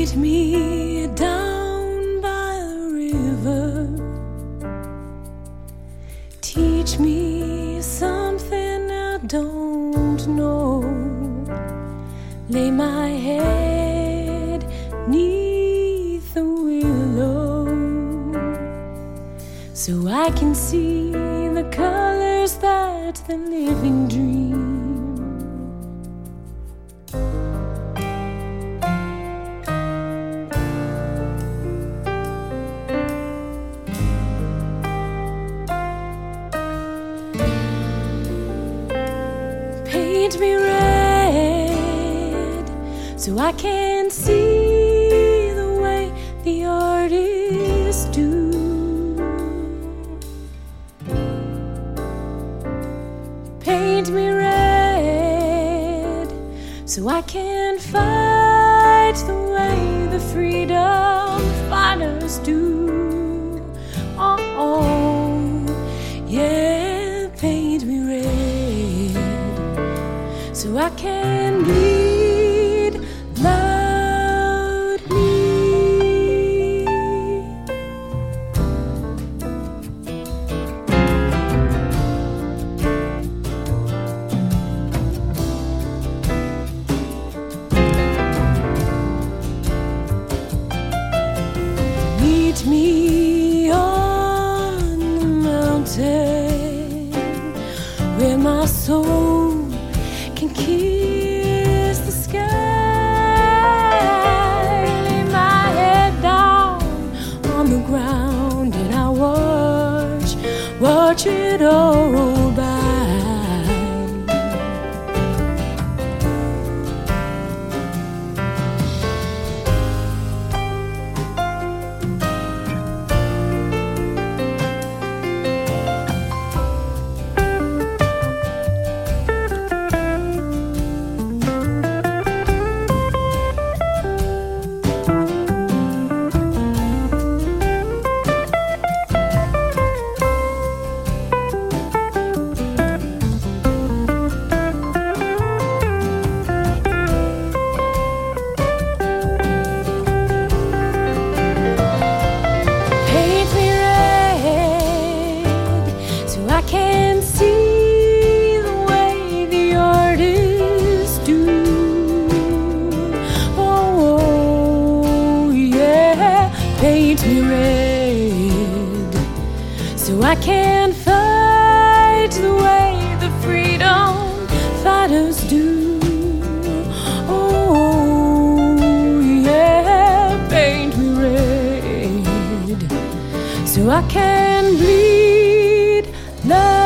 Meet me down by the river. Teach me something I don't know. Lay my head neath the willow, so I can see the colors that the living dream. Paint me red, so I can see the way the artists do. Paint me red, so I can fight the way the freedom fighters do. Oh, oh, yeah, paint me red, so I can bleed loudly. Meet me on the mountain where my soul can kiss the sky. Lay my head down on the ground and I watch it all roll by. I can see the way the artists do. Oh, yeah, paint me red, so I can fight the way the freedom fighters do. Oh, yeah, paint me red, so I can bleed love.